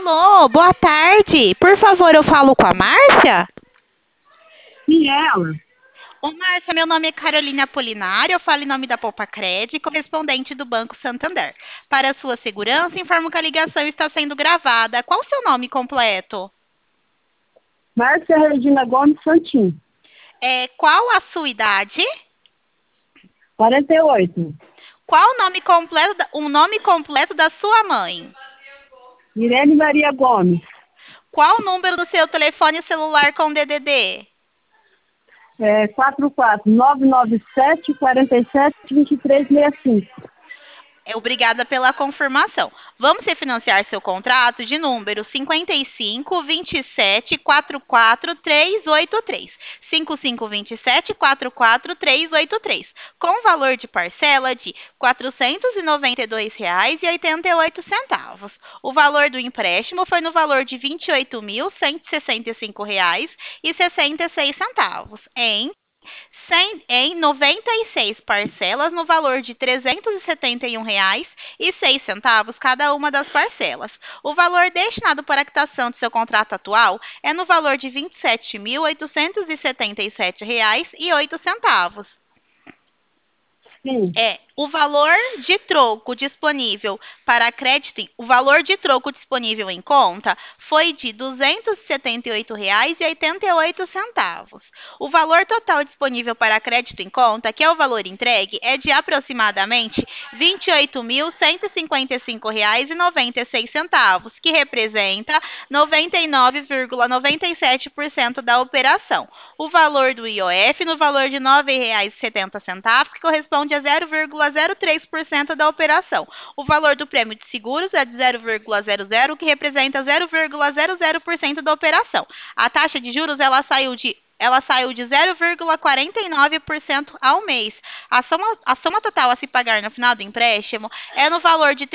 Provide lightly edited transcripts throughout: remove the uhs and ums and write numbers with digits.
Alô, boa tarde. Por favor, eu falo com a Márcia? E ela? Ô, Márcia, meu nome é Carolina Apolinário, eu falo em nome da Poupa Cred, correspondente do Banco Santander. Para sua segurança, informo que a ligação está sendo gravada. Qual o seu nome completo? Márcia Regina Gomes Santim, Qual a sua idade? 48. Qual o nome completo da sua mãe? Irene Maria Gomes, Qual o número do seu telefone celular com DDD? 44997 47 2365. Obrigada pela confirmação. Vamos refinanciar seu contrato de número 55 27 44 383. 5527 44 383, com valor de parcela de R$ 492,88. O valor do empréstimo foi no valor de R$ 28.165,66 em 96 parcelas no valor de R$ 371,06 cada uma das parcelas. O valor destinado para a quitação de seu contrato atual é no valor de R$ 27.877,08. Sim, O valor de troco disponível para crédito, o valor de troco disponível em conta foi de R$ 278,88. O valor total disponível para crédito em conta, que é o valor entregue, é de aproximadamente R$ 28.155,96, que representa 99,97% da operação. O valor do IOF no valor de R$ 9,70, que corresponde a 0,03% da operação. O valor do prêmio de seguros é de 0,00, que representa 0,00% da operação. A taxa de juros ela saiu de 0,49% ao mês. A soma total a se pagar no final do empréstimo é no valor de R$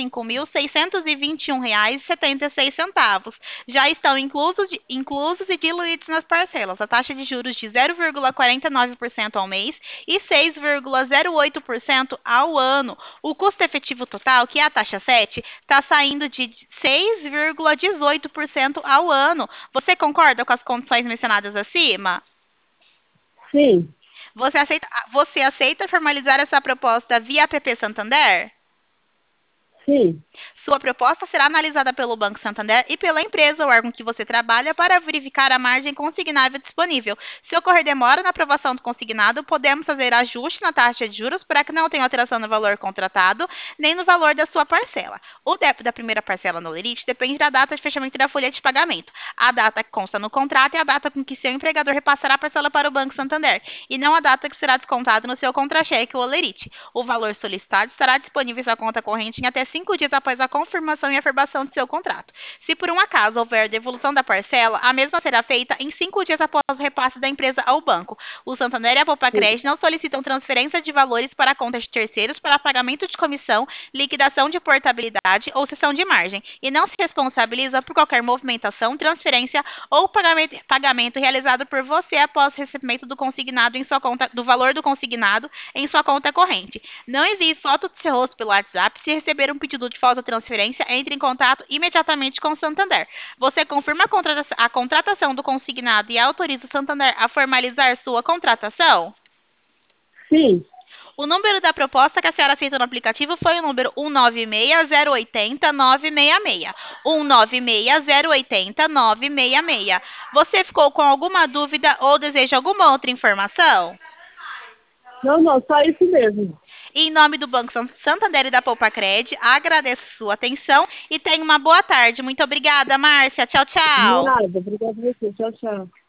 35.621,76. Já estão inclusos e diluídos nas parcelas a taxa de juros de 0,49% ao mês e 6,08% ao ano. O custo efetivo total, que é a taxa 7, está saindo de 6,18% ao ano. Você concorda com as condições mencionadas acima? sim, Você aceita formalizar essa proposta via app Santander? sim. Sua proposta será analisada pelo Banco Santander e pela empresa ou órgão que você trabalha para verificar a margem consignável disponível. Se ocorrer demora na aprovação do consignado, podemos fazer ajuste na taxa de juros para que não tenha alteração no valor contratado nem no valor da sua parcela. O débito da primeira parcela no Lerite depende da data de fechamento da folha de pagamento. A data que consta no contrato é a data com que seu empregador repassará a parcela para o Banco Santander e não a data que será descontado no seu contra-cheque ou Lerite. O valor solicitado estará disponível em sua conta corrente em até 5 dias após a confirmação e aprovação do seu contrato. Se por um acaso houver devolução da parcela, a mesma será feita em 5 dias após o repasse da empresa ao banco. O Santander e a Sim. Poupa-Cred não solicitam transferência de valores para contas de terceiros para pagamento de comissão, liquidação de portabilidade ou cessão de margem e não se responsabiliza por qualquer movimentação, transferência ou pagamento realizado por você após o recebimento do consignado em sua conta, do valor do consignado em sua conta corrente. Não envie foto do seu rosto pelo WhatsApp. Se receber um pedido de transferência, entre em contato imediatamente com o Santander. Você confirma a contratação do consignado e autoriza o Santander a formalizar sua contratação? Sim. O número da proposta que a senhora aceitou no aplicativo foi o número 196080966. 196080966. Você ficou com alguma dúvida ou deseja alguma outra informação? Não, não, só isso mesmo. Em nome do Banco Santander e da Poupa-Cred, agradeço sua atenção e tenha uma boa tarde. Muito obrigada, Márcia. Tchau, tchau. Nada, obrigada a você. Tchau, tchau.